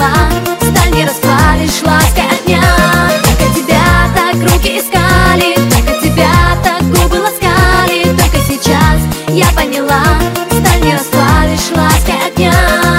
поняла, сталь не расплавишь лаской огня. Только тебя так руки искали, только тебя так губы ласкали. Только сейчас я поняла, сталь не расплавишь лаской огня.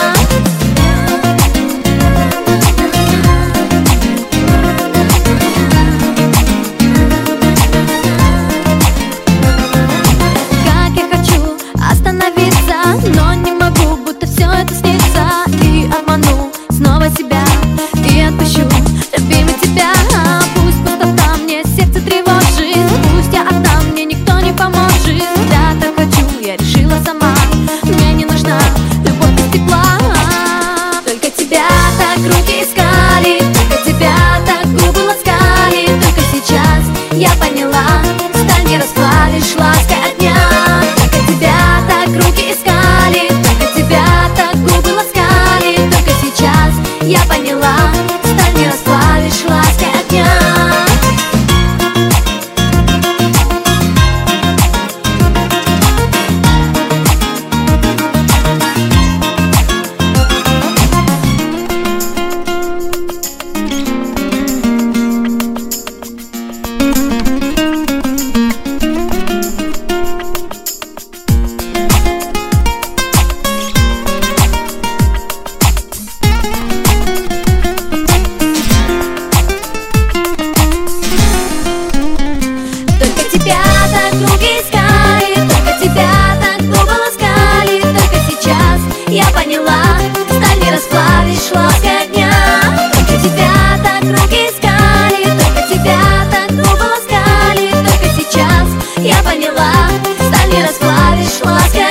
Но не могу, будто все это снится. И обману снова себя, и отпущу, любимый, тебя. Пусть пустота мне сердце тревожит, пусть я одна, мне никто не поможет. Да, так хочу, я решила сама, мне не нужна любовь без тепла. Только тебя так руки искали, только тебя так губы ласкали. Только сейчас я поняла, сталь не расплавишь лаской огня. Только тебя так руки искали, я поняла, сталь не расплавишь лаской огня. Тебя так руки искали, только тебя так губы ласкали. Только сейчас я поняла, сталь не расплавишь лаской огня. Только тебя так руки искали, только тебя так губы ласкали. Только сейчас я поняла, сталь не расплавишь лаской огня.